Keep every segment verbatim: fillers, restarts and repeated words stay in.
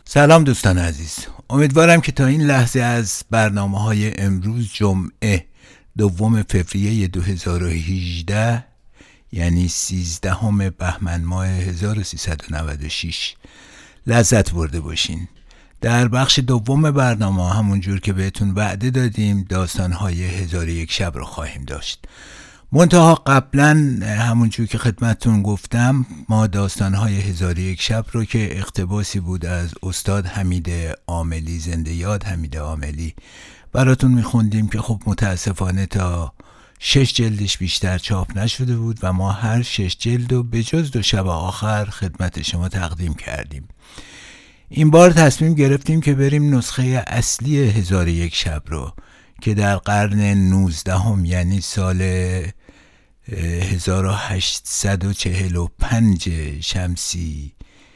سلام دوستان عزیز، امیدوارم که تا این لحظه از برنامه های امروز جمعه دوم فوریه دو هزار و هجده یعنی سیزدهم بهمن ماه هزار و سیصد و نود و شش لذت برده باشین. در بخش دوم برنامه همونجور که بهتون وعده دادیم داستان‌های هزار و یک شب رو خواهیم داشت. منتها قبلا همونجور که خدمتتون گفتم ما داستان‌های هزار و یک شب رو که اقتباسی بود از استاد حمید عاملی، زنده یاد حمید عاملی، براتون میخوندیم که خب متاسفانه تا شش جلدش بیشتر چاپ نشده بود و ما هر شش جلد رو به جز دو شب آخر خدمت شما تقدیم کردیم. این بار تصمیم گرفتیم که بریم نسخه اصلی هزار و یک شب رو که در قرن نوزدهم یعنی سال هزار و هشتصد و چهل و پنج شمسی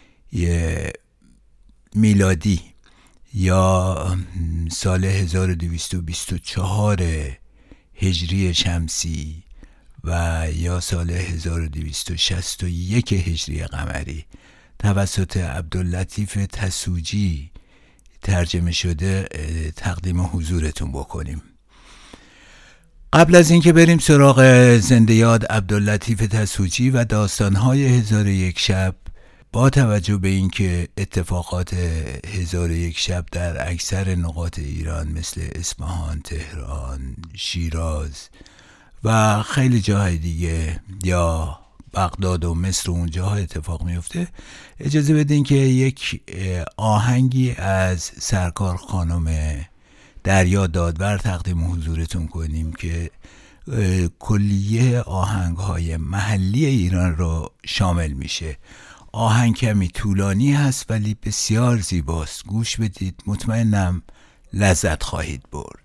میلادی یا سال هزار و دویست و بیست و چهار هجری شمسی و یا سال هزار و دویست و شصت و یک هجری قمری توسط عبداللطیف تسوجی ترجمه شده تقدیم حضورتون بکنیم. قبل از اینکه بریم سراغ زنده یاد عبداللطیف تسوجی و داستان‌های هزار و یک شب، با توجه به اینکه اتفاقات هزار و یک شب در اکثر نقاط ایران مثل اصفهان، تهران، شیراز و خیلی جاهای دیگه یا بغداد و مصر و اونجاها اتفاق میفته، اجازه بدین که یک آهنگی از سرکار خانم دریا دادور تقدیم حضورتون کنیم که کلیه آهنگ‌های محلی ایران رو شامل میشه. آهنگ کمی طولانی هست ولی بسیار زیباست، گوش بدید، مطمئنم لذت خواهید برد.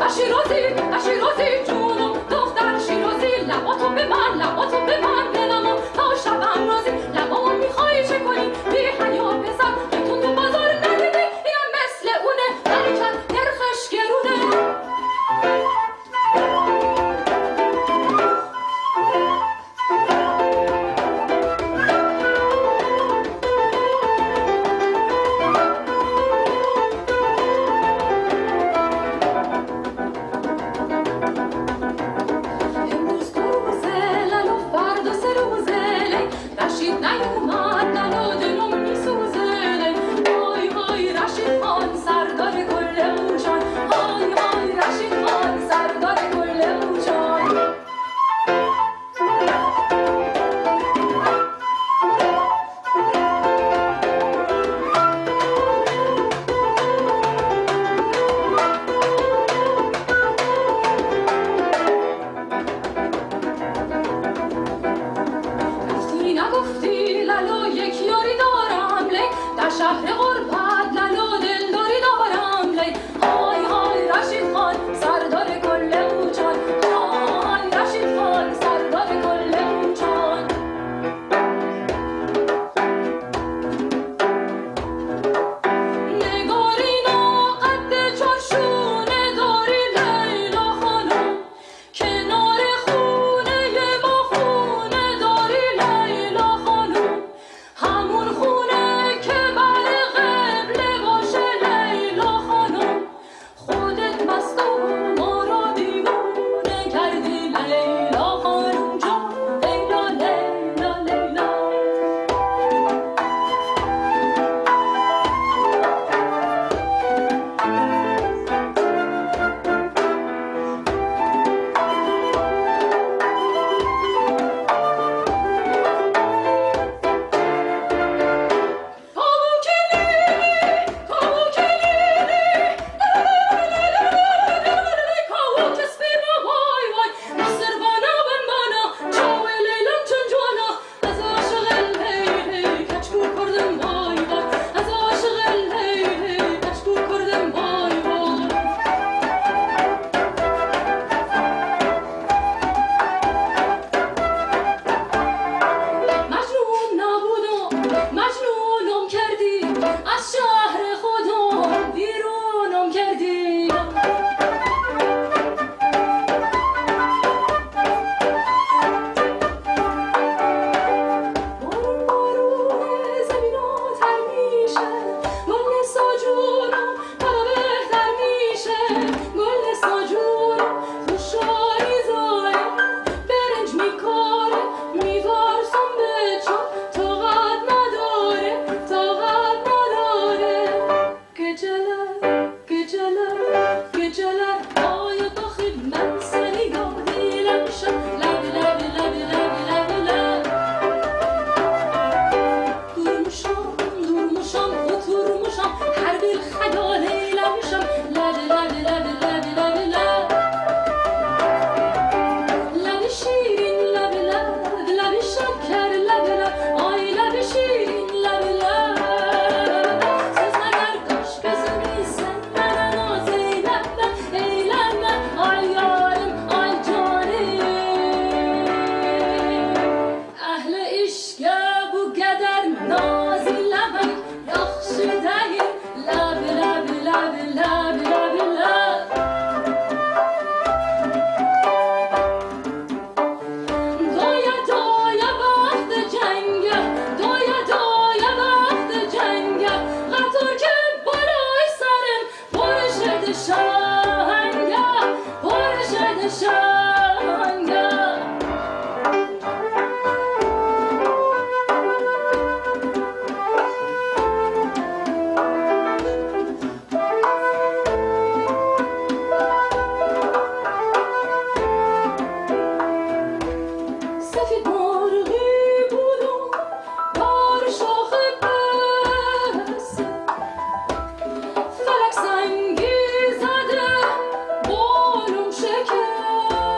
فلک زنگی زده بالم شکر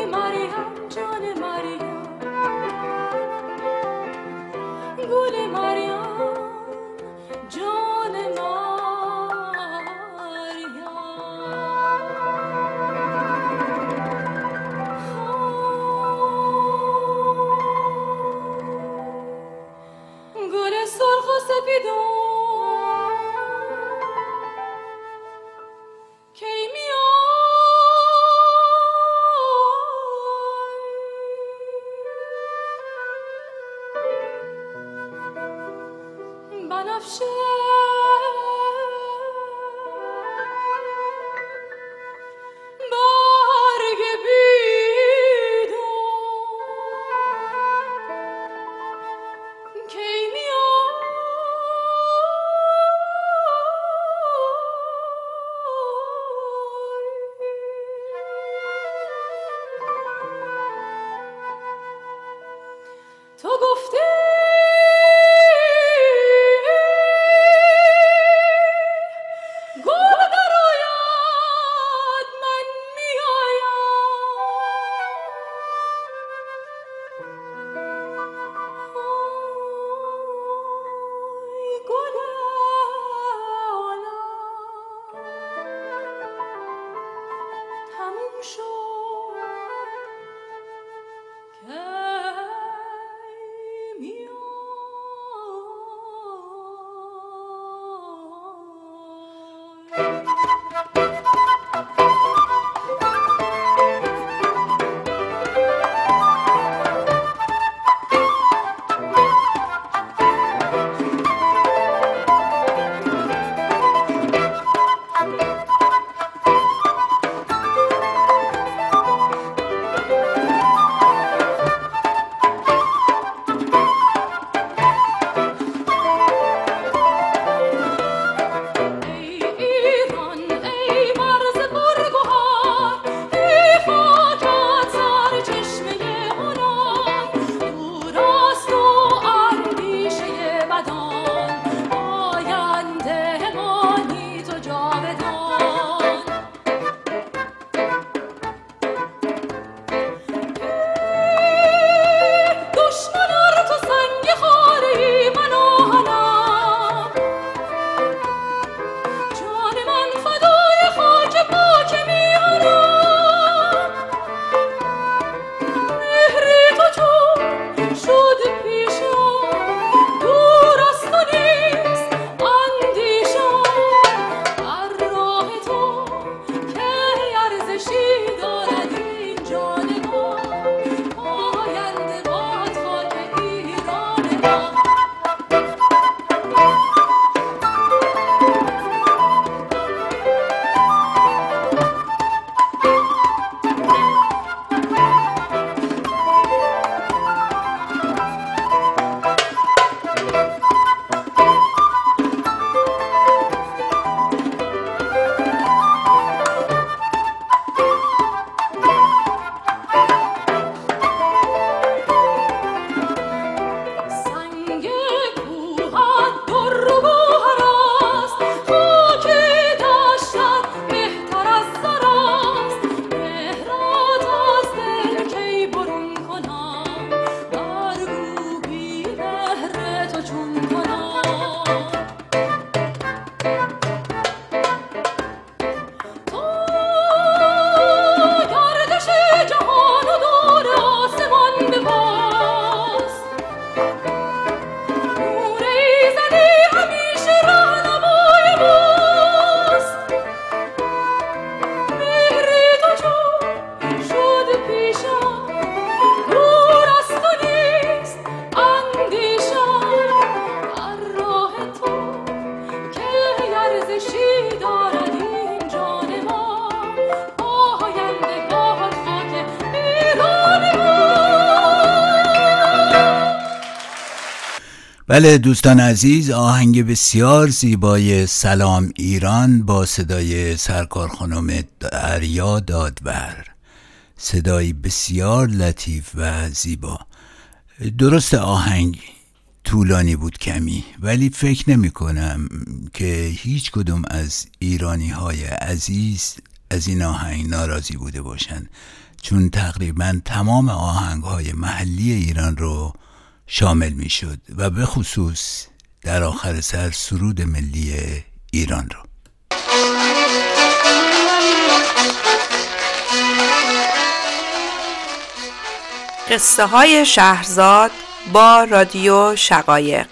بله دوستان عزیز، آهنگ بسیار زیبای سلام ایران با صدای سرکار خانم دریا دادور، صدایی بسیار لطیف و زیبا. درست آهنگ طولانی بود کمی، ولی فکر نمی کنم که هیچ کدوم از ایرانی های عزیز از این آهنگ ناراضی بوده باشن، چون تقریبا تمام آهنگ‌های محلی ایران رو شامل می‌شد و به خصوص در آخر سر سرود ملی ایران رو. قصه های شهرزاد با رادیو شقایق.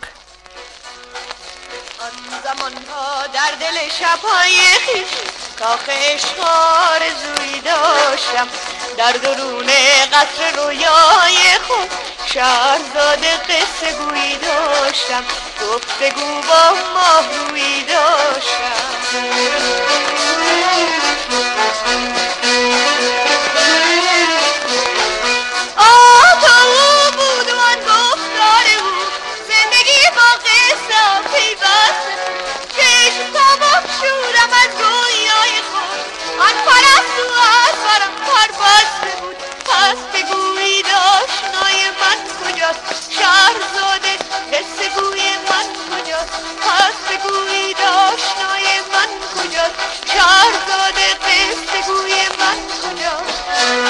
آن زمان ها در دل شب‌های خیش کاخ عشق آرزویی داشتم، در درون قصر رویای خود شهرزاد قصه گویی داشتم، گفتگو با ماهرویی داشتم. شهرزاده قصه گوی من کجاست؟ پس بگویید آشنای من کجاست؟ شهرزاده قصه گوی من کجاست؟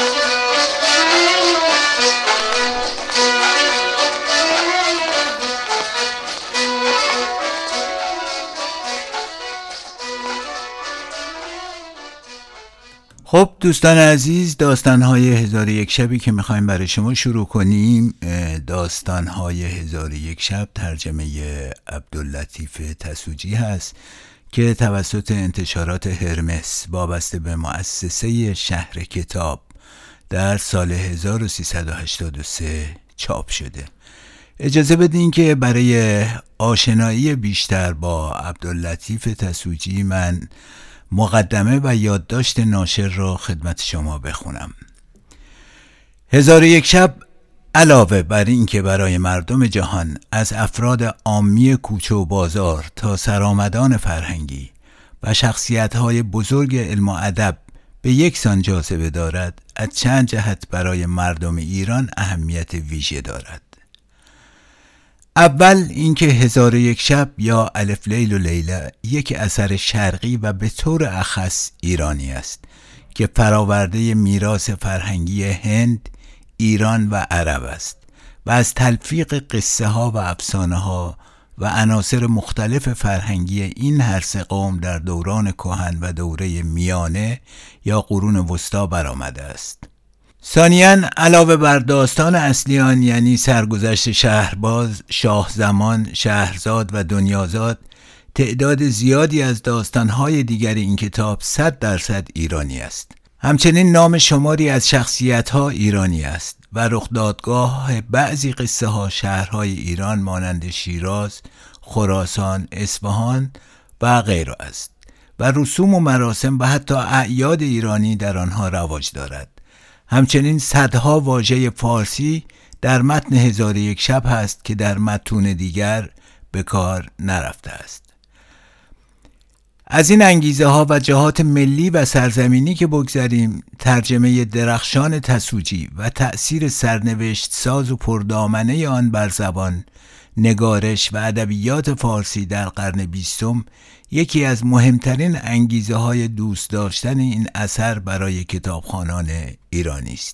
خب دوستان عزیز، داستان‌های هزار و یک شبی که می‌خوایم برای شما شروع کنیم، داستان‌های هزار و یک شب ترجمه عبداللطیف تسوجی هست که توسط انتشارات هرمس وابسته به مؤسسه شهر کتاب در سال هزار و سیصد و هشتاد و سه چاپ شده. اجازه بدین که برای آشنایی بیشتر با عبداللطیف تسوجی من مقدمه و یادداشت ناشر را خدمت شما بخونم. هزار و یک شب علاوه بر این که برای مردم جهان از افراد عامی کوچه و بازار تا سرآمدان فرهنگی و شخصیت‌های بزرگ علم و ادب به یک سان جاذبه دارد، از چند جهت برای مردم ایران اهمیت ویژه دارد. اول اینکه هزار و یک شب یا الف لیل و لیله یک اثر شرقی و به طور اخص ایرانی است که فراورده میراث فرهنگی هند، ایران و عرب است و از تلفیق قصه ها و افسانه ها و عناصر مختلف فرهنگی این هر سه قوم در دوران کهن و دوره میانه یا قرون وسطی برآمده است. ثانیاً علاوه بر داستان اصلی آن یعنی سرگذشت شهرباز، شاه زمان، شهرزاد و دنیازاد، تعداد زیادی از داستان‌های دیگر این کتاب صد درصد ایرانی است. همچنین نام شماری از شخصیت‌ها ایرانی است و رخدادگاه بعضی قصه ها شهرهای ایران مانند شیراز، خراسان، اصفهان و غیره است و رسوم و مراسم و حتی اعیاد ایرانی در آنها رواج دارد. همچنین صدها واژه فارسی در متن هزار و یک شب هست که در متون دیگر به کار نرفته است. از این انگیزه ها و جهات ملی و سرزمینی که بگذاریم، ترجمه درخشان تسوجی و تأثیر سرنوشت ساز و پردامنه آن بر زبان، نگارش و ادبیات فارسی در قرن بیستم یکی از مهمترین انگیزه های دوست داشتن این اثر برای کتابخوانان ایرانی است.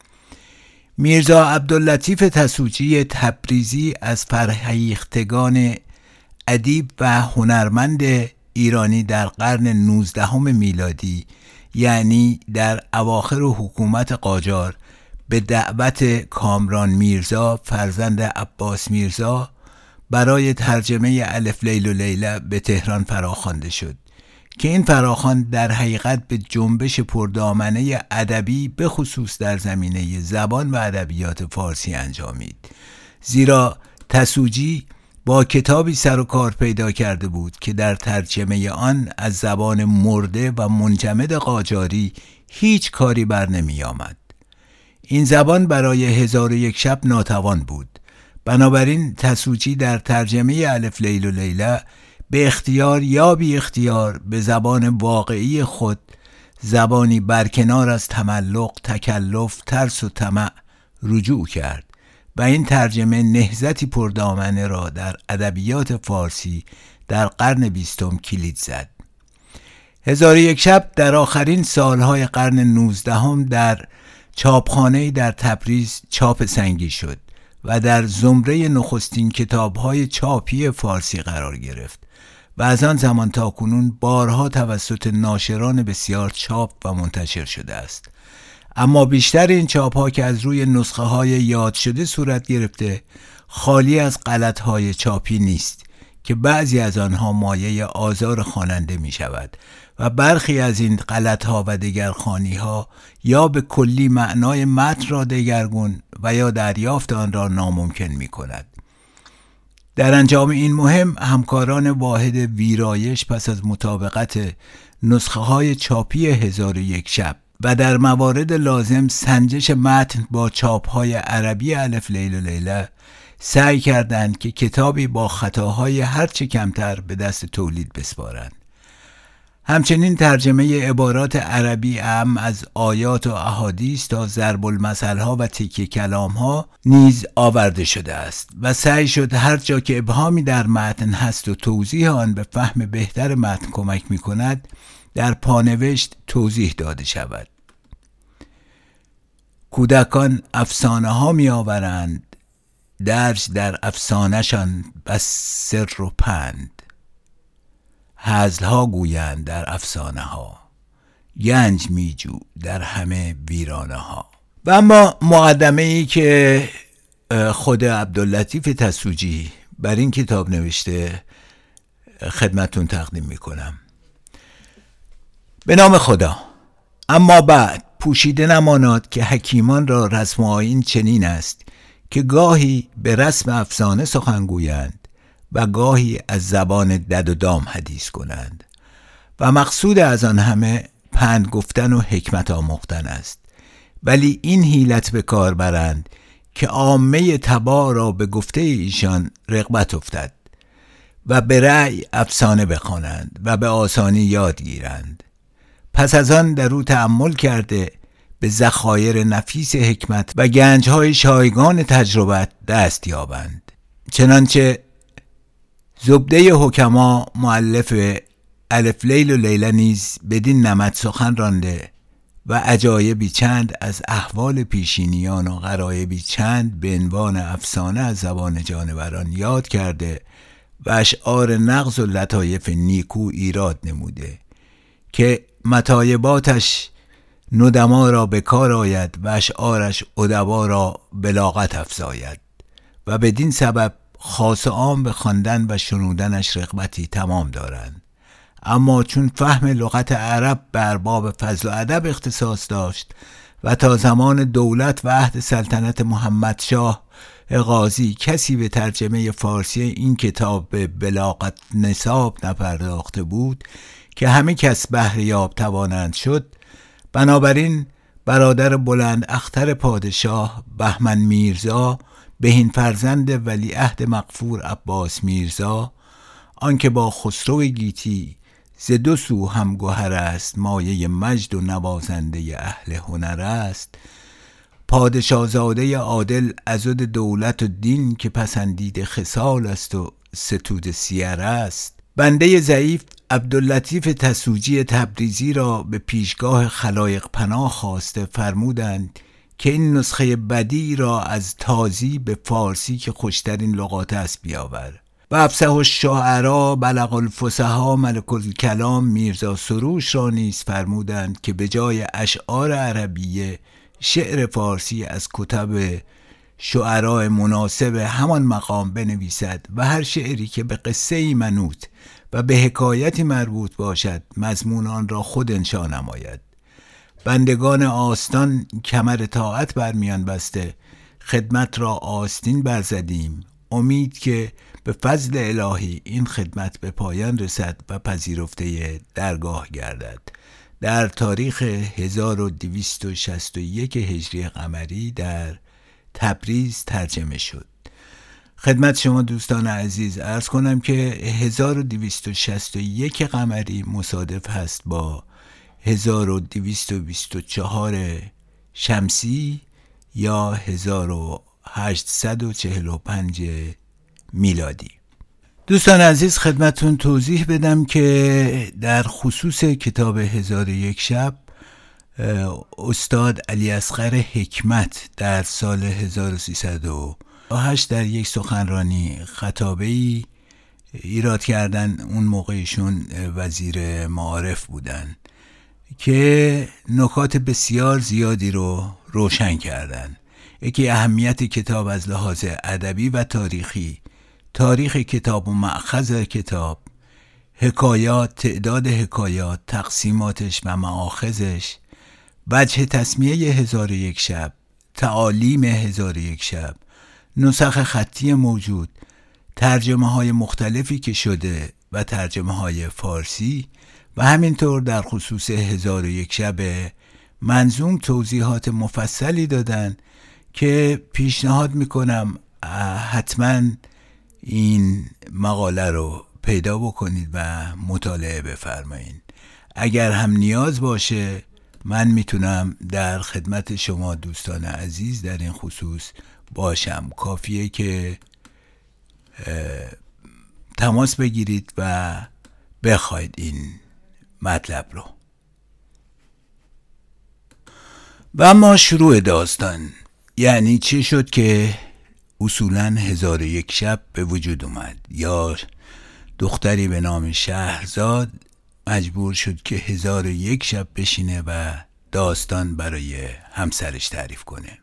میرزا عبداللطیف تسوجی تبریزی از فرهیختگان ادیب و هنرمند ایرانی در قرن نوزدهم میلادی، یعنی در اواخر حکومت قاجار، به دعوت کامران میرزا فرزند عباس میرزا برای ترجمه الف لیل و لیله به تهران فراخوانده شد که این فراخوان در حقیقت به جنبش پردامنه ادبی به خصوص در زمینه زبان و ادبیات فارسی انجامید، زیرا تسوجی با کتابی سر و کار پیدا کرده بود که در ترجمه آن از زبان مرده و منجمد قاجاری هیچ کاری بر نمی آمد. این زبان برای هزار و یک شب ناتوان بود. بنابراین تسوجی در ترجمه الف لیل و لیله به اختیار یا بی اختیار به زبان واقعی خود، زبانی برکنار از تملق، تکلف، ترس و طمع رجوع کرد و این ترجمه نهضتی پردامنه را در ادبیات فارسی در قرن بیستم کلید زد. هزار و یک شب در آخرین سالهای قرن نوزدهم در چاپخانه‌ای در تبریز چاپ سنگی شد و در زمره نخستین کتاب‌های چاپی فارسی قرار گرفت و از آن زمان تا کنون بارها توسط ناشران بسیار چاپ و منتشر شده است. اما بیشتر این چاپ‌ها که از روی نسخه‌های یاد شده صورت گرفته خالی از غلط‌های چاپی نیست که بعضی از آنها مایه آزار خواننده می‌شود و برخی از این غلط‌ها و دگرخوانی‌ها یا به کلی معنای متن را دگرگون و یا دریافت آن را ناممکن می‌کند. در انجام این مهم همکاران واحد ویرایش پس از مطابقت نسخه‌های چاپی هزار و یک شب و در موارد لازم سنجش متن با چاپ‌های عربی الف لیل و لیله سعی کردند که کتابی با خطاهای هرچه کمتر به دست تولید بسپارند. همچنین ترجمه عبارات عربی اعم از آیات و احادیث تا ضرب المثل‌ها و تکیه کلام‌ها نیز آورده شده است و سعی شد هر جا که ابهامی در متن هست و توضیح آن به فهم بهتر متن کمک می‌کند در پانوشت توضیح داده شود. کودکان افسانه ها می آورند، درج در افسانه‌شان بس سر و پند. هزل ها گویند در افسانه ها، گنج می جو در همه ویرانه ها. و اما مقدمه ای که خود عبداللطیف تسوجی بر این کتاب نوشته خدمتون تقدیم می کنم. به نام خدا. اما بعد پوشیده نماناد که حکیمان را رسم و آیین چنین است که گاهی به رسم افسانه سخن گویند و گاهی از زبان دد و دام حدیث کنند و مقصود از آن همه پند گفتن و حکمت آموختن است، ولی این حیلت به کار برند که عامه تبع را به گفته ایشان رغبت افتد و به رأی افسانه بخوانند و به آسانی یاد گیرند. پس از آن در او تأمل کرده به ذخایر نفیس حکمت و گنجهای شایگان تجربت دست یابند. چنانچه زبده حکما مؤلف الف لیل و لیله نیز بدین نمط سخن رانده و عجایبی چند از احوال پیشینیان و غرایبی چند به عنوان افسانه از زبان جانوران یاد کرده و اشعار نغز و لطایف نیکو ایراد نموده که مطایباتش ندما را به کار آید و اشعارش ادبا را بلاغت افزاید و بدین سبب خاص عام به خواندن و شنودنش رغبتی تمام دارند. اما چون فهم لغت عرب به ارباب فضل و ادب اختصاص داشت و تا زمان دولت و عهد سلطنت محمد شاه غازی کسی به ترجمه فارسی این کتاب به بلاغت نصاب نپرداخته بود که همه کس بهریاب توانند شد، بنابراین برادر بلند اختر پادشاه بهمن میرزا بهین فرزند ولیعهد مغفور عباس میرزا، آنکه با خسرو گیتی ز دو سو هم گوهر است، مایه مجد و نوازنده اهل هنر است، پادشاه زاده عادل عضد دولت و دین که پسندید خصال است و ستود سیر است. بنده ضعیف عبداللطیف تسوجی تبریزی را به پیشگاه خلایق پناه خواسته فرمودند که این نسخه بدی را از تازی به فارسی که خوشترین لغات است بیاور. و افصح الشعرا بلغ الفصحا ملک الکلام میرزا سروش را نیز فرمودند که به جای اشعار عربیه شعر فارسی از کتب شعرای مناسب همان مقام بنویسد و هر شعری که به قصه‌ای منوط و به حکایتی مربوط باشد مضمون آن را خود انشا نماید. بندگان آستان کمر طاعت برمیان بسته خدمت را آستین برزدیم، امید که به فضل الهی این خدمت به پایان رسد و پذیرفته درگاه گردد. در تاریخ هزار و دویست و شصت و یک هجری قمری در تبریز ترجمه شد. خدمت شما دوستان عزیز عرض کنم که هزار و دویست و شصت و یک قمری مصادف هست با هزار و دویست و بیست و چهار شمسی یا هزار و هشتصد و چهل و پنج میلادی. دوستان عزیز خدمتون توضیح بدم که در خصوص کتاب هزار و یک شب استاد علی اصغر حکمت در سال هزار و سیصد و هشت در یک سخنرانی خطابه‌ای ایراد کردن. اون موقعشون وزیر معارف بودن که نکات بسیار زیادی رو روشن کردن. یکی اهمیت کتاب از لحاظ ادبی و تاریخی، تاریخ کتاب و مأخذ کتاب، حکایات، تعداد حکایات، تقسیماتش و مآخذش، وجه تسمیه هزار و یک شب، تعالیم هزار و یک شب، نسخ خطی موجود، ترجمه های مختلفی که شده و ترجمه های فارسی و همینطور در خصوص هزار و یک شب منظوم توضیحات مفصلی دادن که پیشنهاد میکنم حتما این مقاله رو پیدا بکنید و مطالعه بفرمایید. اگر هم نیاز باشه من میتونم در خدمت شما دوستان عزیز در این خصوص باشم. کافیه که تماس بگیرید و بخواید این مطلب رو. و اما شروع داستان، یعنی چی شد که اصولاً هزار و یک شب به وجود اومد؟ یا دختری به نام شهرزاد مجبور شد که هزار و یک شب بشینه و داستان برای همسرش تعریف کنه.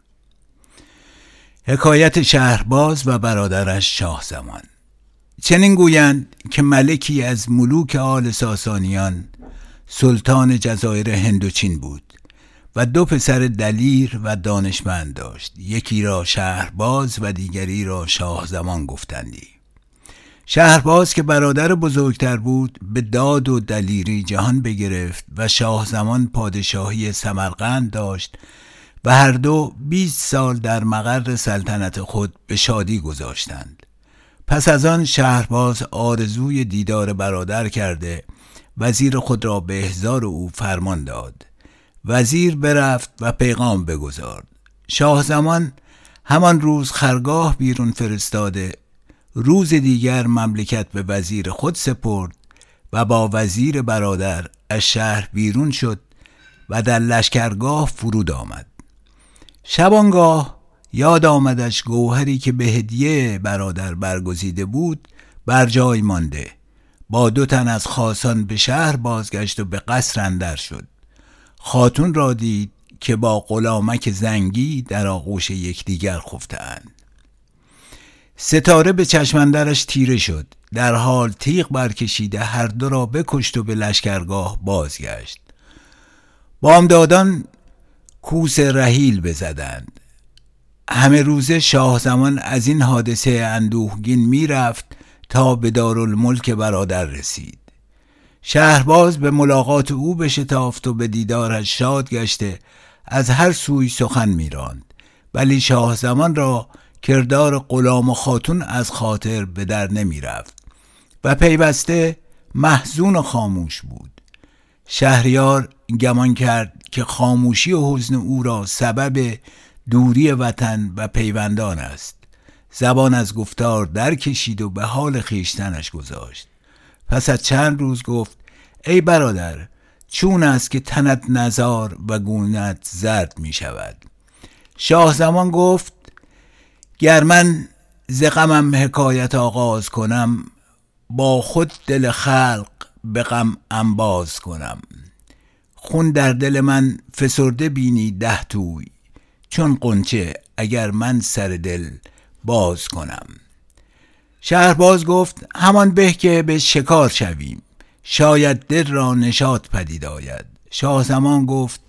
حکایت شهرباز و برادرش شاهزمان. چنین گویند که ملکی از ملوک آل ساسانیان سلطان جزایر هندوچین بود و دو پسر دلیر و دانشمند داشت. یکی را شهرباز و دیگری را شاهزمان گفتندی. شهرباز که برادر بزرگتر بود به داد و دلیری جهان بگرفت و شاهزمان پادشاهی سمرقند داشت و هر دو بیست سال در مقر سلطنت خود به شادی گذاشتند. پس از آن شهرباز آرزوی دیدار برادر کرده وزیر خود را به احضار او فرمان داد. وزیر برفت و پیغام بگذارد. شاهزمان همان روز خرگاه بیرون فرستاده، روز دیگر مملکت به وزیر خود سپرد و با وزیر برادر از شهر بیرون شد و در لشکرگاه فرود آمد. شبانگاه یاد آمدش گوهری که به هدیه برادر برگزیده بود بر جای مانده. با دو تن از خاصان به شهر بازگشت و به قصر اندر شد. خاتون را دید که با غلامک زنگی در آغوش یکدیگر خفته‌اند. ستاره به چشم اندرش تیره شد، در حال تیغ برکشیده هر دو را بکشت و به لشکرگاه بازگشت. بامدادان کوس رحیل بزدند. همه روزه شاهزمان از این حادثه اندوهگین می رفت تا به دارالملک برادر رسید. شهرباز به ملاقات او بشتافت و به دیدارش شاد گشته از هر سوی سخن می راند، ولی شاهزمان را کردار غلام و خاتون از خاطر به در نمی رفت و پیوسته محزون و خاموش بود. شهریار گمان کرد که خاموشی و حزن او را سبب دوری وطن و پیوندان است. زبان از گفتار در کشید و به حال خیشتنش گذاشت. پس از چند روز گفت: ای برادر، چون است که تنت نزار و گونت زرد می شود؟ شاهزمان گفت: گر من ز غمم حکایت آغاز کنم، با خود دل خلق به غم انباز کنم. خون در دل من فسرده بینی ده توی، چون غنچه اگر من سر دل باز کنم. شهرباز گفت: همان به که به شکار شویم، شاید دل را نشاط پدید آید. شاهزمان گفت: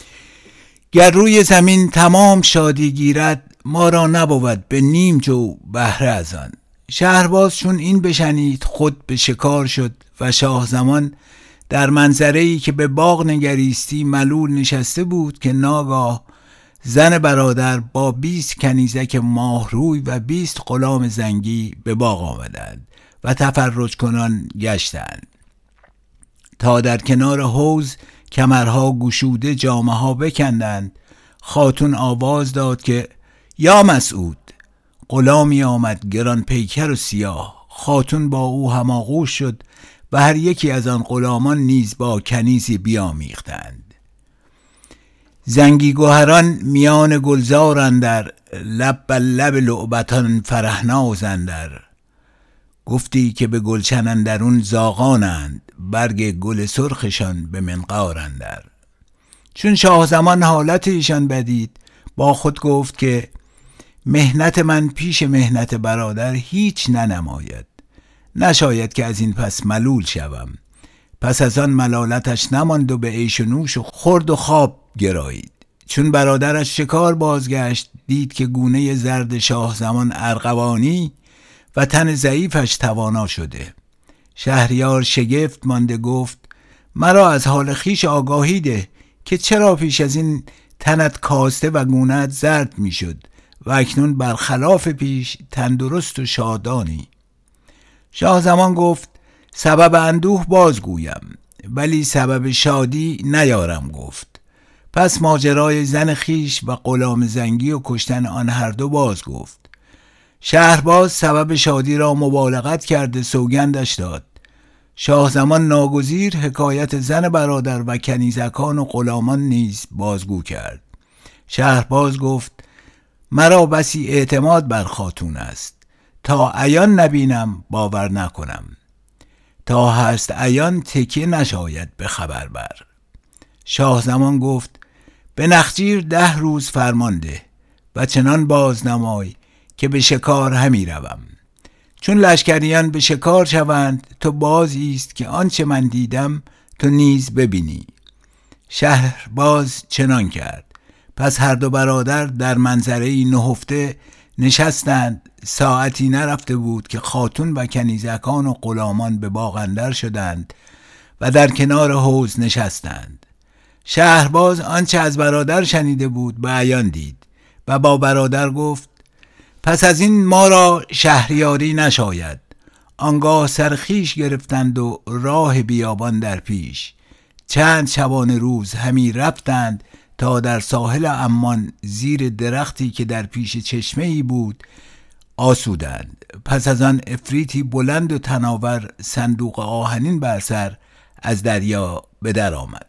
گر روی زمین تمام شادی گیرد، ما را نبود به نیم جو بهره از آن. شهرباز چون این بشنید خود به شکار شد و شاهزمان در منظره‌ای که به باغ نگریستی ملول نشسته بود که ناگاه زن برادر با بیست کنیزک ماهروی و بیست غلام زنگی به باغ آمدند و تفرج کنان گشتند تا در کنار حوض کمرها گشوده جامه ها بکندند. خاتون آواز داد که یا مسعود. غلامی آمد گران پیکر و سیاه. خاتون با او هماغوش شد و هر یکی از آن غلامان نیز با کنیزی بیامیختند. زنگی گوهران میان گلزار اندر، لب بر لب لعبتان فرهناز اندر. گفتی که به گلشن اندرون زاغانند، برگ گل سرخشان به منقار اندر. چون شاه زمان حالت ایشان بدید، با خود گفت که مهنت من پیش مهنت برادر هیچ ننماید. نشاید که از این پس ملول شوم. پس از آن ملالتش نماند و به عیش و نوش و خورد و خواب گرایید. چون برادرش شکار بازگشت، دید که گونه زرد شاه زمان ارغوانی و تن ضعیفش توانا شده. شهریار شگفت مانده گفت مرا از حال خیش آگاهی ده که چرا پیش از این تنت کاسته و گونه‌ات زرد می شد و اکنون برخلاف پیش تندرست و شادانی. شاه زمان گفت سبب اندوه بازگویم، ولی سبب شادی نیارم گفت. پس ماجرای زن خیش و غلام زنگی و کشتن آن هر دو باز گفت. شهرباز سبب شادی را مبالغت کرده سوگندش داد. شاه زمان ناگزیر حکایت زن برادر و کنیزکان و غلامان نیز بازگو کرد. شهرباز گفت مرا بسی اعتماد بر خاتون است، تا عیان نبینم باور نکنم، تا هست عیان تکیه نشاید به خبر بر. شاه زمان گفت به نخجیر ده روز فرمانده و چنان باز نمای که به شکار همی روم. چون لشکریان به شکار شوند تو باز ایست که آنچه من دیدم تو نیز ببینی. شهر باز چنان کرد. پس هر دو برادر در منظره نهفته نشستند. ساعتی نرفته بود که خاتون و کنیزکان و غلامان به باغ اندر شدند و در کنار حوض نشستند. شهرباز آنچه از برادر شنیده بود به عیان دید و با برادر گفت پس از این ما را شهریاری نشاید. آنگاه سرخیش گرفتند و راه بیابان در پیش. چند شبانه روز همی رفتند تا در ساحل عمان زیر درختی که در پیش چشمه ای بود آسودند. پس از آن افریتی بلند و تناور صندوق آهنین بر سر از دریا به در آمد.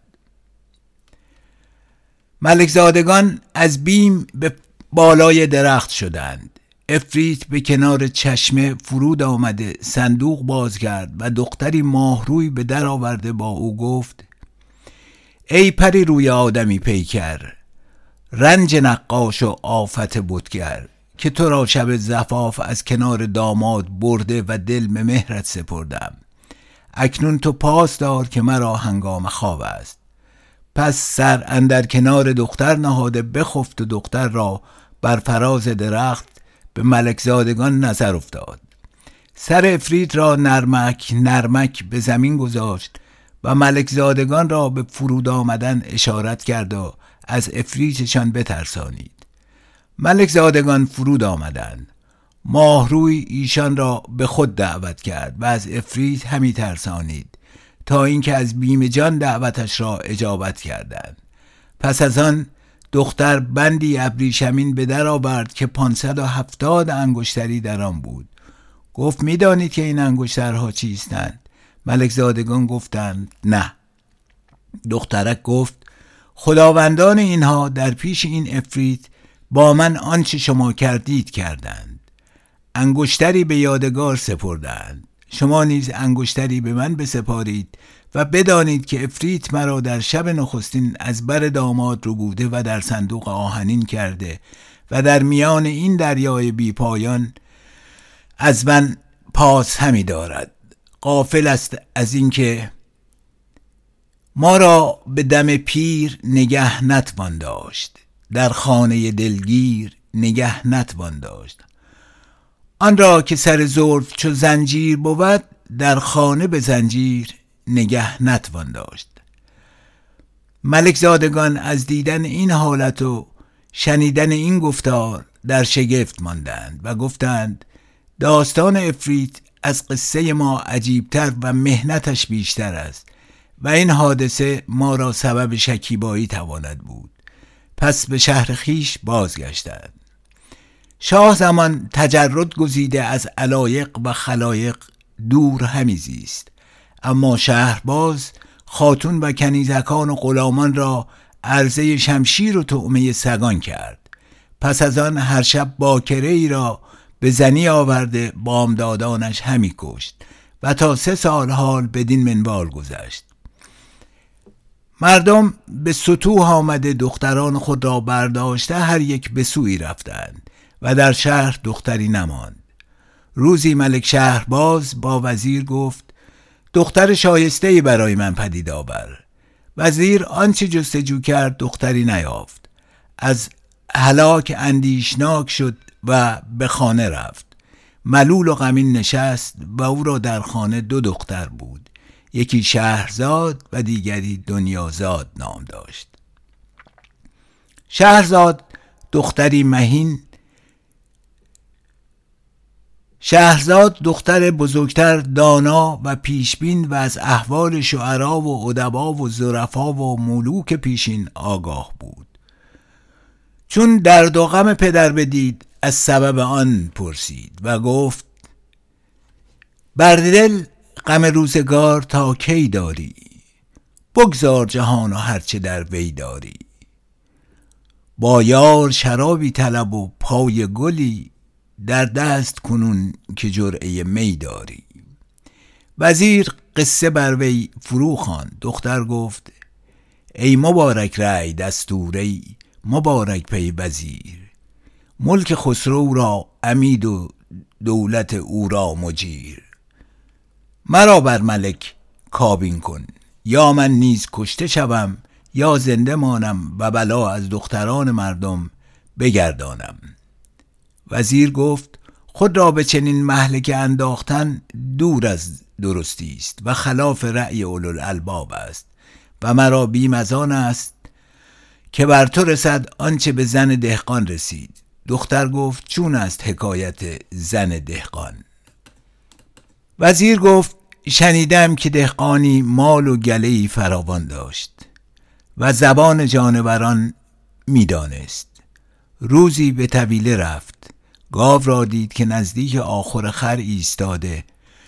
ملک زادگان از بیم به بالای درخت شدند. افریت به کنار چشمه فرود آمده صندوق باز کرد و دختری ماهروی به در آورده با او گفت ای پری روی آدمی پیکر، رنج نقاش و آفت بتگر، که تو را شب زفاف از کنار داماد برده و دل به مهرت سپردم. اکنون تو پاس دار که مرا هنگام خواب است. پس سر اندر کنار دختر نهاده بخفت و دختر را بر فراز درخت به ملک زادگان نظر افتاد. سر افریت را نرمک نرمک به زمین گذاشت و ملک زادگان را به فرود آمدن اشارت کرد و از افریتشان بترسانید. ملک زادگان فرود آمدند. ماهروی ایشان را به خود دعوت کرد و از افریت همی ترسانید تا اینکه از بیم جان دعوتش را اجابت کردند. پس از آن دختر بندی ابریشمین به در آورد که پانصد و هفتاد انگشتری در آن بود. گفت می دانید که این انگشترها چیستند؟ ملک زادگان گفتند نه. دخترک گفت خداوندان اینها در پیش این افریت با من آنچه شما کردید کردند. انگشتری به یادگار سپردند. شما نیز انگشتری به من بسپارید و بدانید که افریت مرا در شب نخستین از بر داماد رو بوده و در صندوق آهنین کرده و در میان این دریای بی پایان از من پاس همی دارد. غافل است از اینکه ما را به دم پیر نگه نتوان داشت، در خانه دلگیر نگه نتوان داشت. آن را که سر زلف چو زنجیر بود، در خانه به زنجیر نگه نتوان داشت. ملک زادگان از دیدن این حالت و شنیدن این گفتار در شگفت ماندند و گفتند داستان افریت از قصه ما عجیبتر و محنتش بیشتر است و این حادثه ما را سبب شکیبایی تواند بود. پس به شهر خیش بازگشتند. شاه زمان تجرد گزیده از علایق و خلایق دور همی زیست، اما شهرباز خاتون و کنیزکان و غلامان را عرضه شمشیر و طعمه سگان کرد. پس از آن هر شب باکره ای را به زنی آورده بامدادانش همی کشت و تا سه سال حال بدین منوال گذشت. مردم به ستوه آمده دختران خود را برداشته هر یک به سوی رفتند و در شهر دختری نماند. روزی ملک شهرباز با وزیر گفت دختر شایسته‌ای برای من پدید آور. وزیر آنچه جستجو کرد دختری نیافت. از هلاک اندیشناک شد و به خانه رفت. ملول و غمین نشست و او را در خانه دو دختر بود، یکی شهرزاد و دیگری دنیازاد نام داشت. شهرزاد دختری مهین شهرزاد دختر بزرگتر دانا و پیشبین و از احوال شعرا و ادبا و ظرفا و ملوک پیشین آگاه بود. چون درد و غم پدر بدید از سبب آن پرسید و گفت بر دل غم روزگار تا کی داری، بگذار جهان و هرچه در وی داری. با یار شرابی طلب و پای گلی، در دست کنون که جرعه می داری. وزیر قصه بر وی فرو خواند. دختر گفت ای مبارک رأی دستوری، مبارک پی وزیر. ملک خسرو را امید و دولت او را مجیر. مرا بر ملک کابین کن، یا من نیز کشته شوم یا زنده مانم و بلا از دختران مردم بگردانم. وزیر گفت خود را به چنین مهلکه انداختن دور از درستی است و خلاف رأی اولوالالباب است و مرا بیم از آن است که بر تو رسد آنچه به زن دهقان رسید. دختر گفت چون است حکایت زن دهقان؟ وزیر گفت شنیدم که دهقانی مال و گله‌ای فراوان داشت و زبان جانوران میدانست. روزی به طویله رفت، گاو را دید که نزدیک آخور خر ایستاده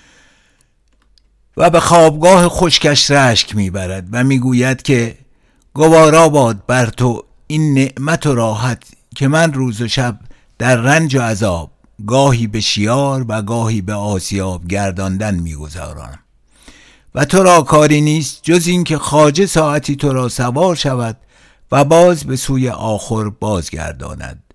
و به خوابگاه خشکش رشک میبرد و میگوید که گوارا باد بر تو این نعمت و راحت که من روز و شب در رنج و عذاب گاهی به شیار و گاهی به آسیاب گرداندن میگذارم و تو را کاری نیست جز این که خواجه ساعتی تو را سوار شود و باز به سوی آخر بازگرداند.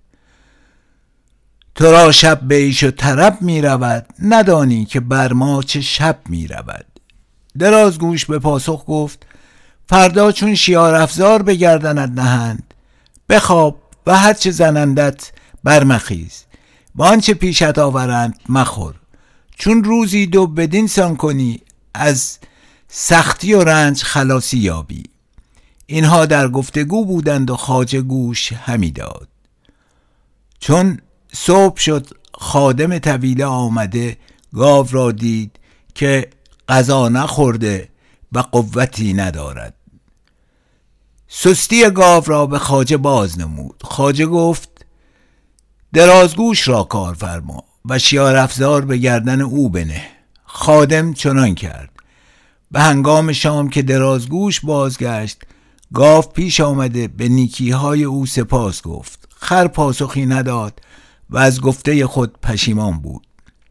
تو را شب به عیش و طرب می رود، ندانی که بر ما چه شب می رود. درازگوش به پاسخ گفت فردا چون شیار افزار بگردند نهند، بخواب و هرچه زنندت برمخیز و آنچه پیشت آورند مخور. چون روزی دو بدین سان کنی از سختی و رنج خلاصی یابی. اینها در گفتگو بودند و خواجه گوش همی داد. چون صبح شد خادم طویله آمده گاو را دید که غذا نخورده و قوتی ندارد. سستی گاو را به خواجه باز نمود. خواجه گفت درازگوش را کار فرما و شیار افزار به گردن او بنه. خادم چنان کرد. به هنگام شام که درازگوش بازگشت گاو پیش آمده به نیکیهای او سپاس گفت. خر پاسخی نداد و از گفته خود پشیمان بود.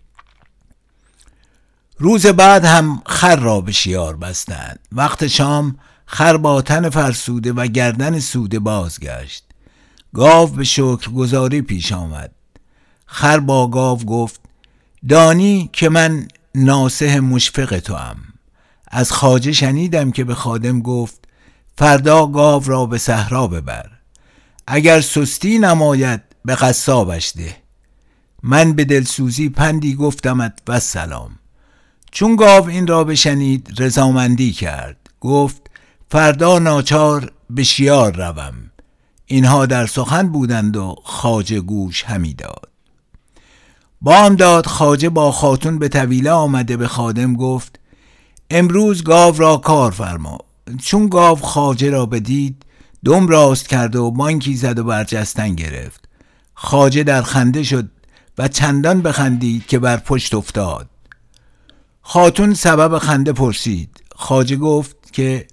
روز بعد هم خر را به شیار بستند. وقت شام خر با تن فرسوده و گردن سوده بازگشت. گاو به شکرگزاری پیش آمد. خر با گاو گفت دانی که من ناصح مشفق تو ام. از خواجه شنیدم که به خادم گفت فردا گاو را به صحرا ببر، اگر سستی نماید به قصابش ده. من به دلسوزی پندی گفتمت و سلام. چون گاو این را بشنید رضامندی کرد. گفت فردا ناچار به شیار روم. اینها در سخن بودند و خواجه گوش همی داد. بامداد خواجه با خاتون به طویله آمده به خادم گفت امروز گاو را کار فرما. چون گاو خواجه را بدید دم راست کرد و بانکی زد و برجستن گرفت. خواجه در خنده شد و چندان بخندید که بر پشت افتاد. خاتون سبب خنده پرسید. خواجه گفت که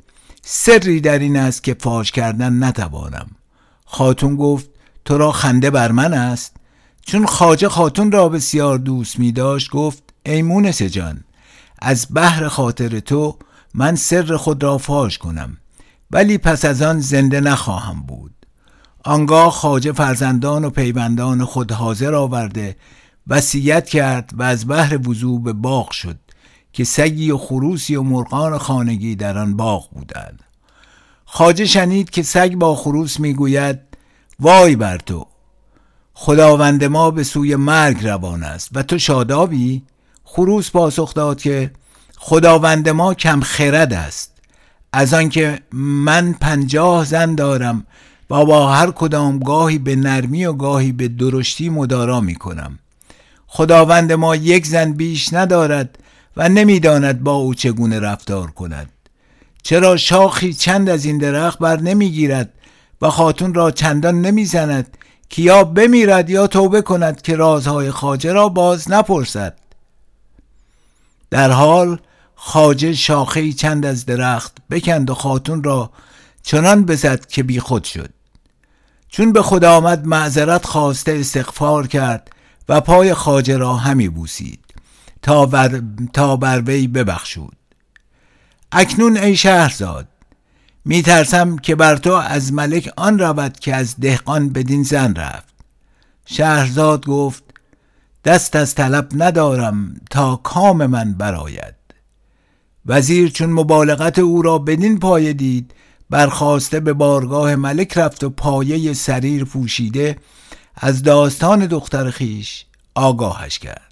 سری در این است که فاش کردن نتوانم. خاتون گفت تو را خنده بر من است؟ چون خواجه خاتون را بسیار دوست می داشت گفت ای مونس جان، از بحر خاطر تو من سر خود را فاش کنم، ولی پس از آن زنده نخواهم بود. آنگاه خواجه فرزندان و پیوندان خود حاضر آورده وصیت کرد و از بحر وضو به باغ شد که سگی و خروسی و مرغان خانگی در آن باغ بودند. خواجه شنید که سگ با خروس میگوید وای بر تو، خداوند ما به سوی مرگ روان است و تو شادابی؟ خروس پاسخ داد که خداوند ما کم خرد است، از آنکه من پنجاه زن دارم و با هر کدام گاهی به نرمی و گاهی به درشتی مدارا می کنم. خداوند ما یک زن بیش ندارد و نمیداند با او چگونه رفتار کند. چرا شاخی چند از این درخت بر نمی گیرد و خاتون را چندان نمی زند که یا بمیرد یا توبه کند که رازهای خواجه را باز نپرسد؟ در حال خواجه شاخه‌ای چند از درخت بکند و خاتون را چنان بزد که بی خود شد. چون به خود آمد معذرت خواسته استغفار کرد و پای خواجه را همی بوسید تا بر, تا بر وی ببخشود. اکنون ای شهرزاد، می ترسم که بر تو از ملک آن رود که از دهقان بدین زن رفت. شهرزاد گفت دست از طلب ندارم تا کام من براید. وزیر چون مبالغت او را بدین پایه دید برخاسته به بارگاه ملک رفت و پایه سریر پوشیده از داستان دختر خیش آگاهش کرد.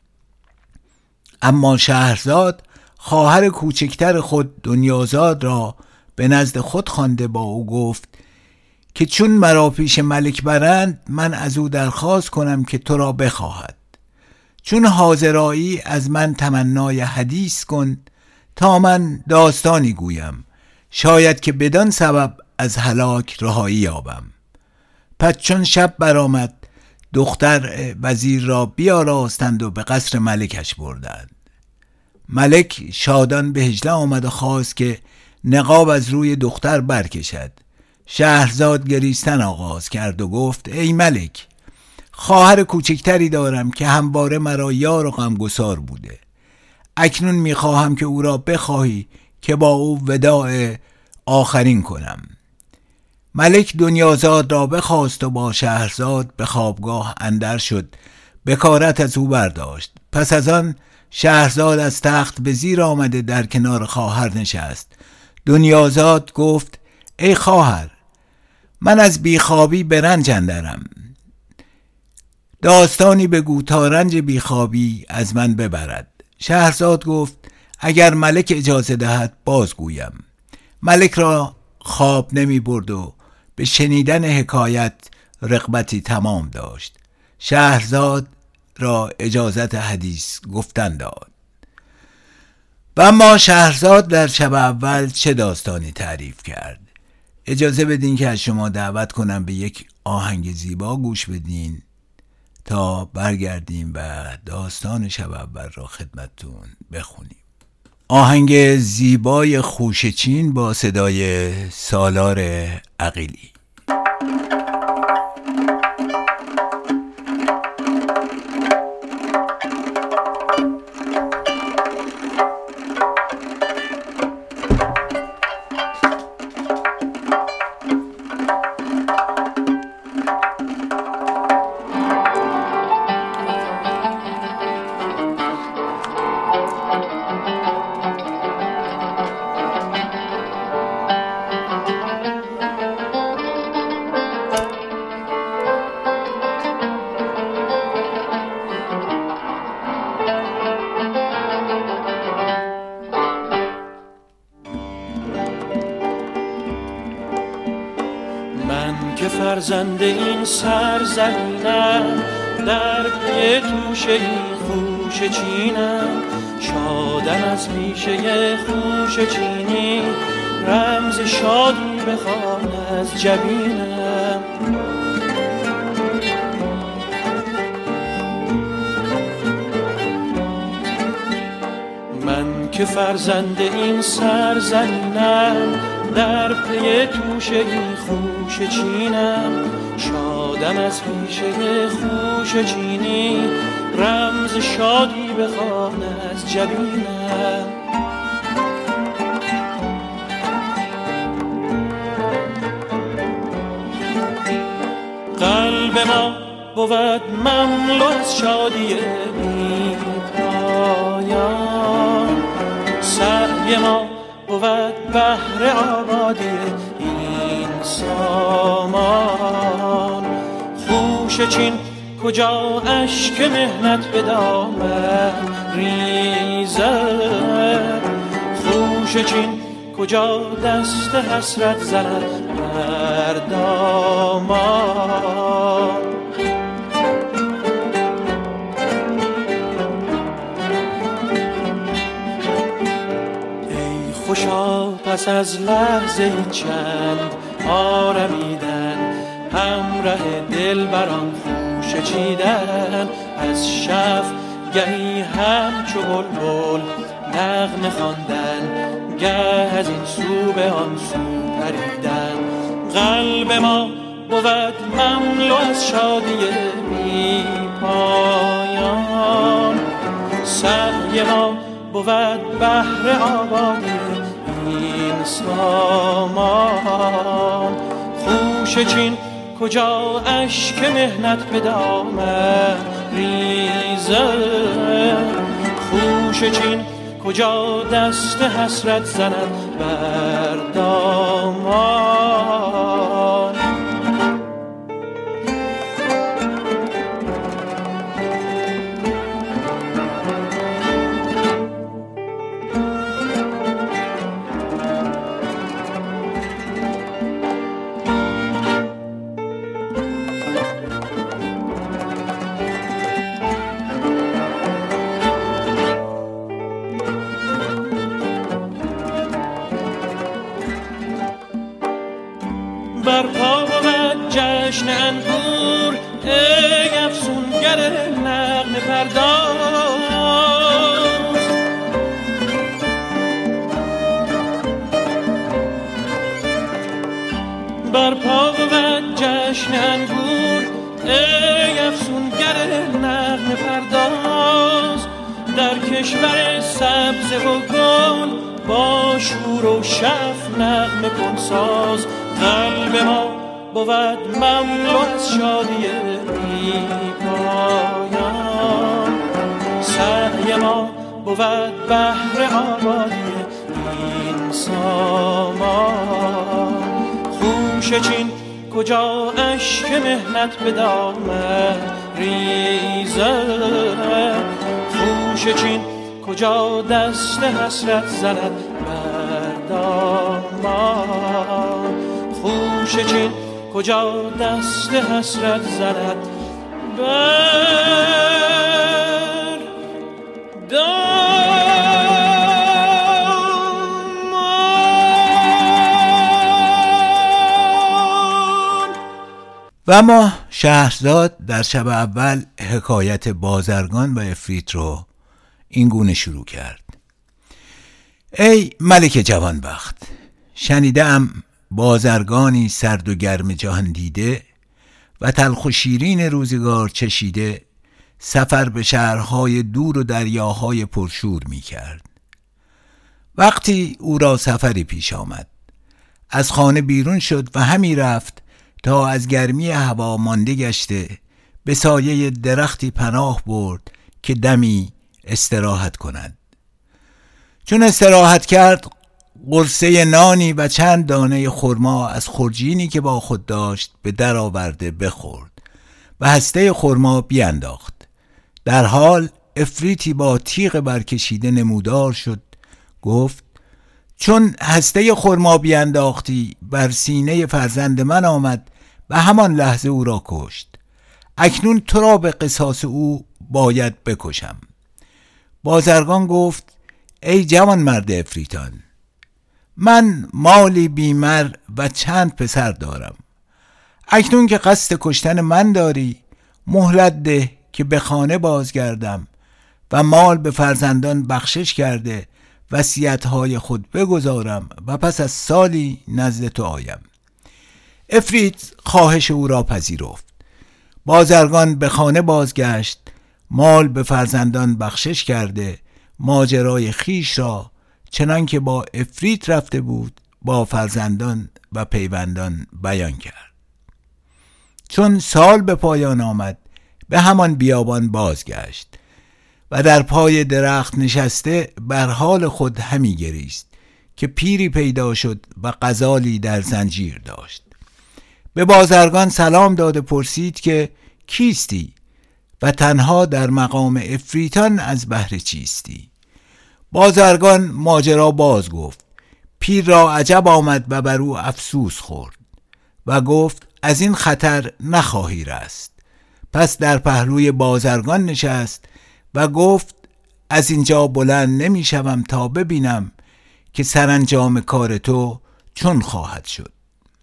اما شهرزاد خواهر کوچکتر خود دنیازاد را به نزد خود خوانده با او گفت که چون مرا پیش ملک برند من از او درخواست کنم که تو را بخواهد. چون حاضرایی از من تمنای حدیث کن تا من داستانی گویم، شاید که بدان سبب از هلاک رهایی یابم. پس چون شب برآمد دختر وزیر را بیاراستند و به قصر ملکش بردند. ملک شادان به هجله آمد و خواست که نقاب از روی دختر برکشد. شهرزاد گریستن آغاز کرد و گفت ای ملک، خواهر کوچکتری دارم که همواره مرا یار و غمگسار بوده. اکنون میخواهم که او را بخواهی که با او وداع آخرین کنم. ملک دنیازاد را بخواست و با شهرزاد به خوابگاه اندر شد، بکارت از او برداشت. پس از آن شهرزاد از تخت به زیر آمده در کنار خواهر نشست. دنیازاد گفت ای خواهر، من از بیخوابی به رنج اندرم، داستانی بگو تا رنج بیخوابی از من ببرد. شهرزاد گفت اگر ملک اجازه دهد بازگویم. ملک را خواب نمی برد و به شنیدن حکایت رغبتی تمام داشت. شهرزاد را اجازت حدیث گفتن داد. و اما شهرزاد در شب اول چه داستانی تعریف کرد؟ اجازه بدین که از شما دعوت کنم به یک آهنگ زیبا گوش بدین تا برگردیم و داستان شب اول را خدمتتون بخونیم. آهنگ زیبای خوشچین با صدای سالار عقیلی. که فرزند این سرزمینم، در پی توشه خوش چینم، شادم از میشه خوش چینی، رمز شادی بخوان از جبینم. من که فرزند این سرزمینم، در پی توشه این خوشه چینم، شادم از پیشه خوشه چینی، رمز شادی بخوان از جبینم. قلب ما بود مملو از شادی بی پایان، سعی ما بود بهر آبادی این سامان. خوشه چین کجا اشک مهنت به دامن ریزد، خوشه چین کجا دست حسرت زند بر دامان. ای خوشا پس از لحظه چند آرمیدن، همراه دل بران خوشه چیدن، از شف گهی همچو بلبل نغمه خواندن، گه از این سو به آن سو پریدن. قلب ما بود مملو از شادی بی پایان، سعی ما بود بهر آبادی این سامان. خوشه چین کجا اشک مهنت به دامن ریزد، خوشه چین کجا دست حسرت زند بر دامان. برپا بود جشن انگور، ای افسونگر نغمه پرداز. برپا بود جشن انگور، ای افسونگر نغمه پرداز. در کشور سبز و گل با شور و شف نغمه کن ساز. قلب ما بود مملو از شادی بی پایان، سعی ما بود بهر آبادی این سامان. خوشه چین کجا اشک مهنت به دامن ریزد، خوشه چین کجا دست حسرت زند بر دامان. خوشه چین کجا دست حسرت زند بر دامان. و اما شهرزاد در شب اول حکایت بازرگان و عفریت رو این گونه شروع کرد: ای ملک جوانبخت، شنیدم بازرگانی سرد و گرم جهان دیده و تلخ و شیرین روزگار چشیده سفر به شهرهای دور و دریاهای پرشور می کرد. وقتی او را سفری پیش آمد، از خانه بیرون شد و همی رفت تا از گرمی هوا مانده گشته به سایه درختی پناه برد که دمی استراحت کند. چون استراحت کرد، قرصه نانی و چند دانه خرما از خرجینی که با خود داشت به در آورده بخورد و هسته خرما بیانداخت. در حال عفریتی با تیغ برکشیده نمودار شد، گفت: چون هسته خرما بیانداختی بر سینه فرزند من آمد و همان لحظه او را کشت. اکنون تو را به قصاص او باید بکشم. بازرگان گفت: ای جوان مرد عفریتان، من مالی بیمر و چند پسر دارم. اکنون که قصد کشتن من داری، مهلت ده که به خانه بازگردم و مال به فرزندان بخشش کرده وصیت‌های خود بگزارم و پس از سالی نزد تو آیم. عفریت خواهش او را پذیرفت. بازرگان به خانه بازگشت، مال به فرزندان بخشش کرده ماجرای خیش را چنان که با عفریت رفته بود با فرزندان و پیوندان بیان کرد. چون سال به پایان آمد به همان بیابان بازگشت و در پای درخت نشسته بر حال خود همی گریست که پیری پیدا شد و غزالی در زنجیر داشت. به بازرگان سلام داده پرسید که کیستی و تنها در مقام عفریتان از بهر چیستی؟ بازرگان ماجرا باز گفت. پیر را عجب آمد و بر او افسوس خورد و گفت از این خطر نخواهی رست. پس در پهلوی بازرگان نشست و گفت از اینجا بلند نمی شوم تا ببینم که سرانجام کار تو چون خواهد شد.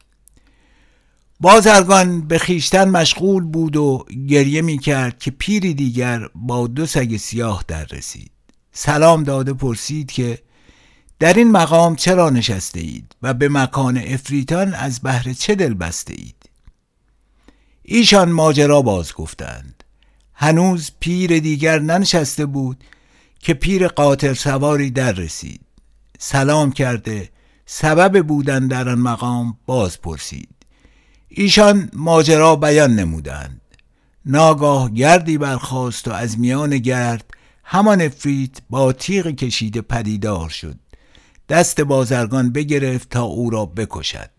بازرگان به خیشتن مشغول بود و گریه می کرد که پیری دیگر با دو سگ سیاه در رسید. سلام داده پرسید که در این مقام چرا نشسته اید و به مکان عفریتان از بهر چه دل بسته اید؟ ایشان ماجرا باز گفتند. هنوز پیر دیگر ننشسته بود که پیر قاطر سواری در رسید. سلام کرده سبب بودن در آن مقام باز پرسید. ایشان ماجرا بیان نمودند. ناگاه گردی برخاست و از میان گرد همان عفریت با تیغ کشیده پدیدار شد. دست بازرگان بگرفت تا او را بکشد.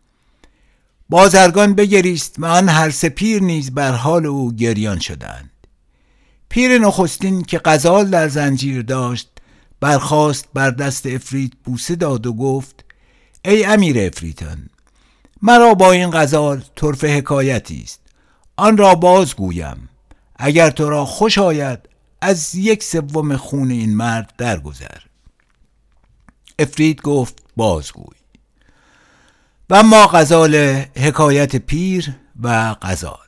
بازرگان بگریست و آن هر سه پیر نیز بر حال او گریان شدند. پیر نخستین که غزال در زنجیر داشت برخاست، بر دست عفریت بوسه داد و گفت ای امیر عفریتان، مرا با این غزال طرف حکایتی است، آن را بازگویم. اگر تو را خوش آید از یک سوم خون این مرد درگذر. عفریت گفت بازگوی. و ما غزال حکایت پیر و غزال.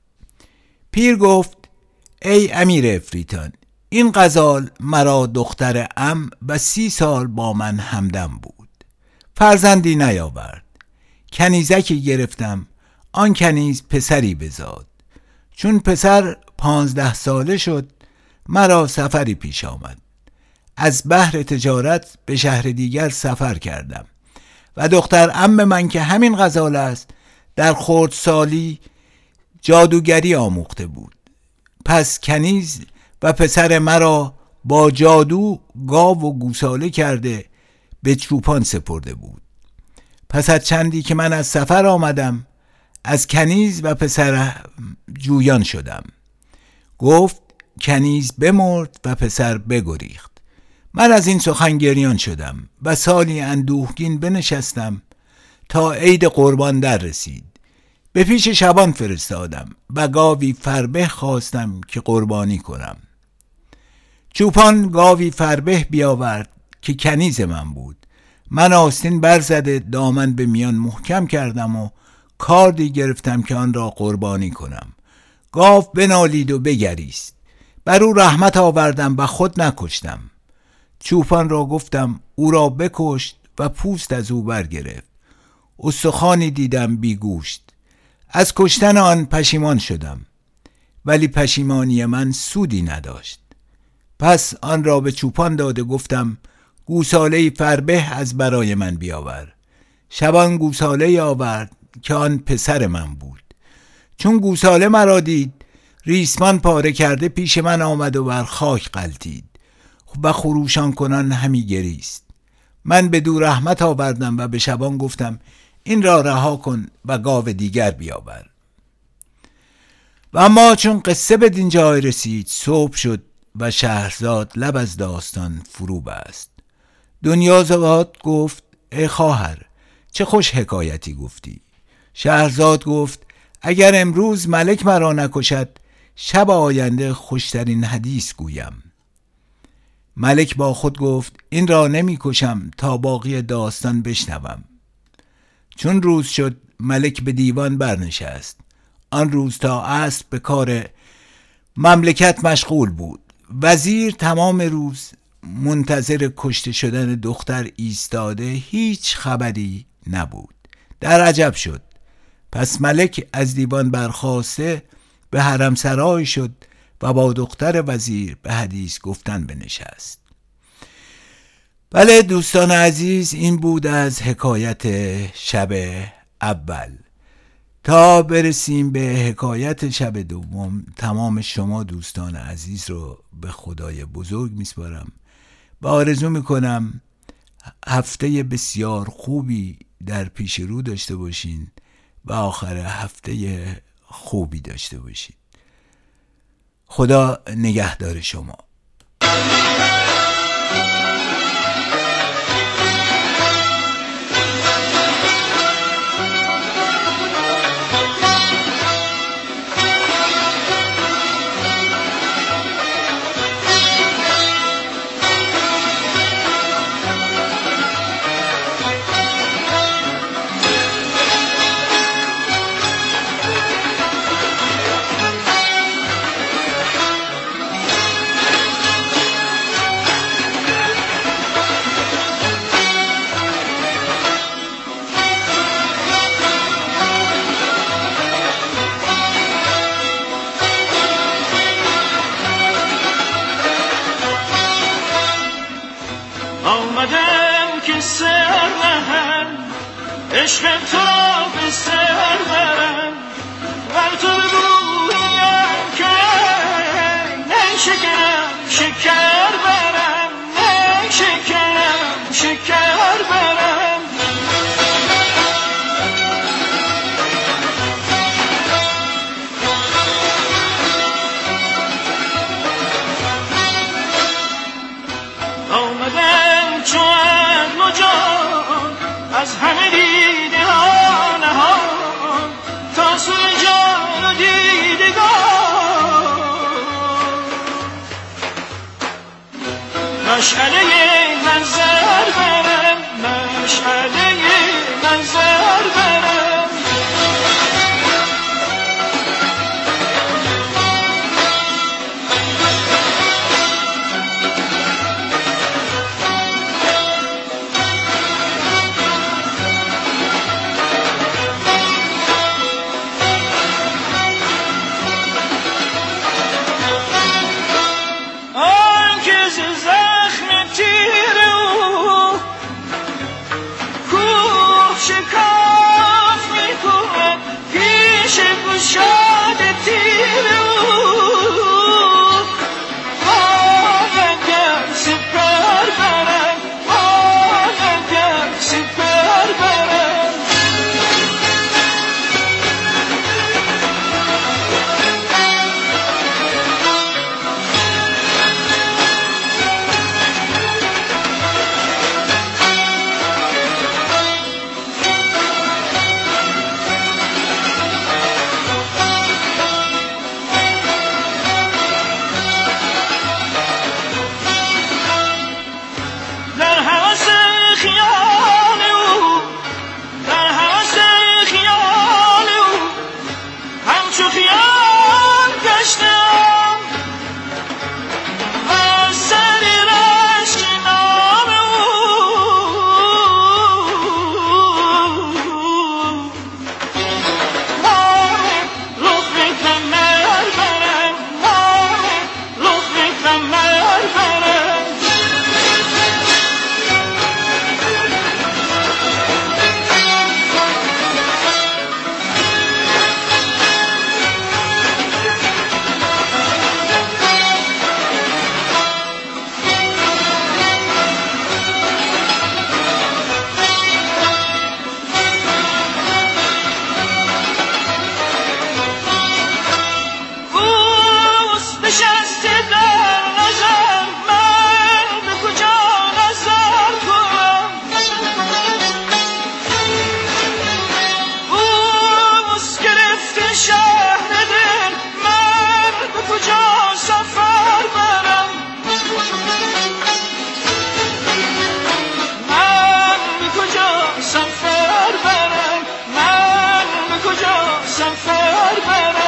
پیر گفت ای امیر عفریتان، این غزال مرا دختر عم و سی سال با من همدم بود. فرزندی نیاورد. کنیزکی گرفتم، آن کنیز پسری بزاد. چون پسر پانزده ساله شد مرا سفری پیش آمد. از بحر تجارت به شهر دیگر سفر کردم و دختر عم من که همین غزال است در خردسالی جادوگری آموخته بود. پس کنیز و پسر مرا با جادو گاو و گوساله کرده به چوپان سپرده بود. پس از چندی که من از سفر آمدم از کنیز و پسر جویان شدم. گفت کنیز بمرد و پسر بگریخت. من از این سخن گریان شدم و سالی اندوهگین بنشستم تا عید قربان در رسید. به پیش شبان فرستادم و گاوی فربه خواستم که قربانی کنم. چوپان گاوی فربه بیاورد که کنیز من بود. من آستین برزده دامن به میان محکم کردم و کاردی گرفتم که آن را قربانی کنم. گاو بنالید و بگریست. بر او رحمت آوردم و خود نکشتم. چوپان را گفتم او را بکشت و پوست از او برگرفت. استخوانی دیدم بی گوشت. از کشتن آن پشیمان شدم، ولی پشیمانی من سودی نداشت. پس آن را به چوپان داده گفتم گوساله فربه از برای من بیاور. شبان گوساله آورد که آن پسر من بود. چون گوساله مرا دید ریسمان پاره کرده پیش من آمد و بر خاک غلتید و خروشان کنان همی گریست. من به دو رحمت آوردم و به شبان گفتم این را رها کن و گاو دیگر بیاور. و اما چون قصه به دین جای رسید صبح شد و شهرزاد لب از داستان فرو بست. دنیازاد گفت ای خواهر چه خوش حکایتی گفتی. شهرزاد گفت اگر امروز ملک مرا نکشد شب آینده خوشترین حدیث گویم. ملک با خود گفت این را نمی کشم تا باقی داستان بشنوم. چون روز شد ملک به دیوان برنشست. آن روز تا عصر به کار مملکت مشغول بود. وزیر تمام روز منتظر کشته شدن دختر ایستاده هیچ خبری نبود. در عجب شد. پس ملک از دیوان برخاسته به حرم سرای شد و با دختر وزیر به حدیث گفتن بنشست. بله دوستان عزیز، این بود از حکایت شب اول. تا برسیم به حکایت شب دوم، تمام شما دوستان عزیز رو به خدای بزرگ میسپارم و آرزو میکنم هفته بسیار خوبی در پیش رو داشته باشین و آخر هفته خوبی داشته باشید. خدا نگهدار شما. آمدم که سر نهم عشق تو را به سر برم ور تو بگویم که نه شکرم شکر برم نه شکرم شکر برم آمدم چون مجان از همه دیده ها نهان تا سوی جان و دیدگان مشعله منظر برم مشعله منظر برم سفر برم